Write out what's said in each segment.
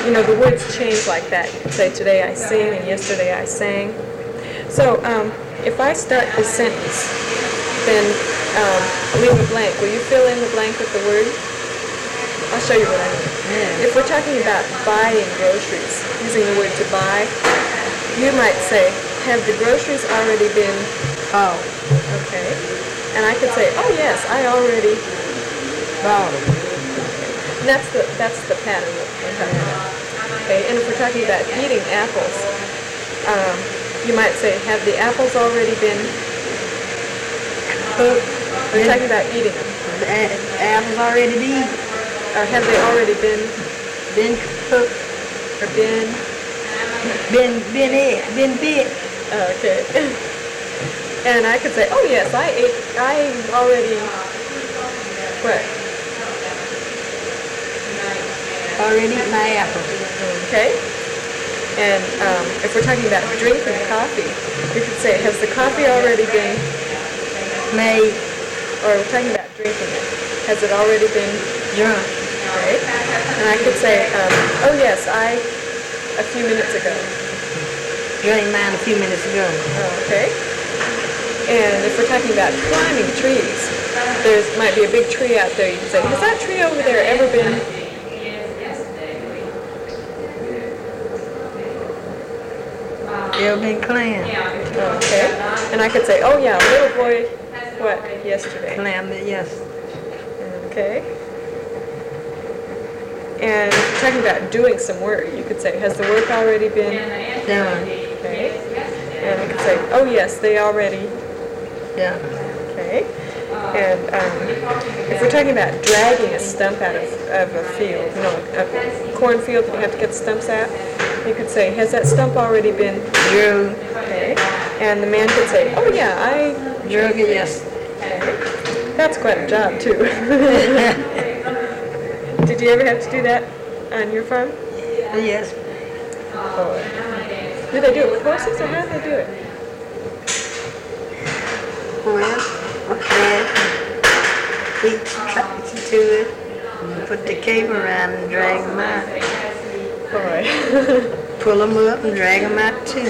the words change like that. You could say, today I sing and yesterday I sang. So if I start the sentence, then leave a blank. Will you fill in the blank with the word? I'll show you what I mean. Yeah. If we're talking about buying groceries, using the word to buy, you might say, have the groceries already been... Oh. Okay. And I could say, oh yes, I already... Bought. And that's the pattern that we're talking about. Okay, and if we're talking about eating apples, you might say, have the apples already been cooked? We're talking about eating them. The apples already been. Or have they already been Cooked. or been? Been bit. Okay. And I could say, oh yes, I already, what? Already eat my apple. Okay. And if we're talking about drinking coffee, we could say, has the coffee already been Made. or we're talking about drinking it. Has it already been Drunk. okay? And I could say, oh yes, a few minutes ago. Drank mine a few minutes ago. Okay. And if we're talking about climbing trees, there might be a big tree out there. You can say, has that tree over there ever been? Ever been climbed? Okay. And I could say, oh yeah, little boy, what, yesterday? Climbed it, yes. Okay. And if you're talking about doing some work, you could say, has the work already been Done. okay? And I could say, oh yes, they already, Yeah. okay? And if we're talking about dragging a stump out of a field, a cornfield that you have to get stumps out, you could say, has that stump already been Drew. okay? And the man could say, oh yeah, I Drug it, yes. okay. That's quite a job too. Did you ever have to do that on your farm? Yes. Or do they do it with horses, or how do they do it? Well, we tractor to it, put the cable around and drag them out. Boy. Pull them up and drag them out too.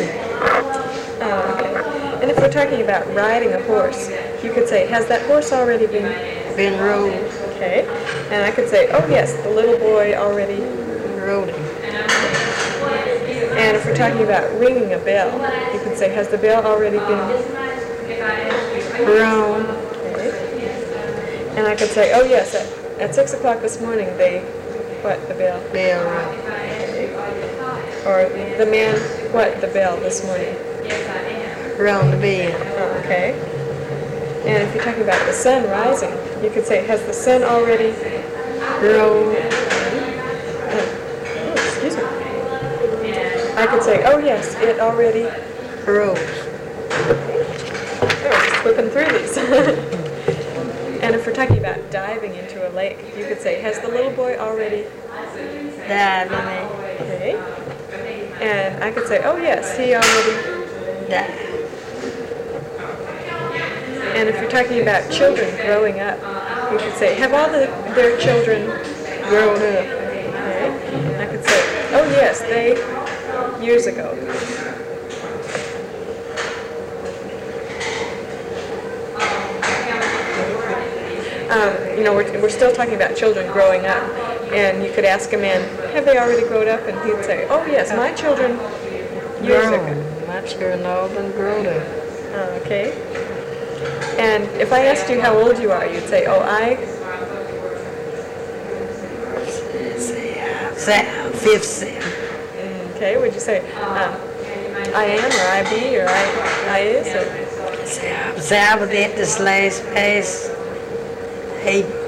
Okay. And if we're talking about riding a horse, you could say, has that horse already been... Been rode. Okay. And I could say, oh yes, the little boy already... Rode him. And if we're talking about ringing a bell, you could say, has the bell already been... Rode. Okay. And I could say, oh yes, at 6 o'clock this morning, they... What, the bell? Bell rode. Or the man, what, the bell this morning? Rode the bell. Okay. And if you're talking about the sun rising, you could say, has the sun already... Rode. Oh, excuse me. I could say, oh yes, it already... Rose. Oh, just flipping through these. And if we're talking about diving into a lake, you could say, has the little boy already... Died in it. Okay. And I could say, oh yes, he already... Died. And if you're talking about children growing up, you could say, have all their children grown up? Okay. I could say, oh yes, they, years ago. We're still talking about children growing up. And you could ask a man, have they already grown up? And he'd say, oh yes, my children years ago. My children all been grown up. Okay. And if I asked you how old you are, you'd say, oh, Fifth sim. Okay, would you say, I am, or I be, or I is? Or? Say I was at this last pass 8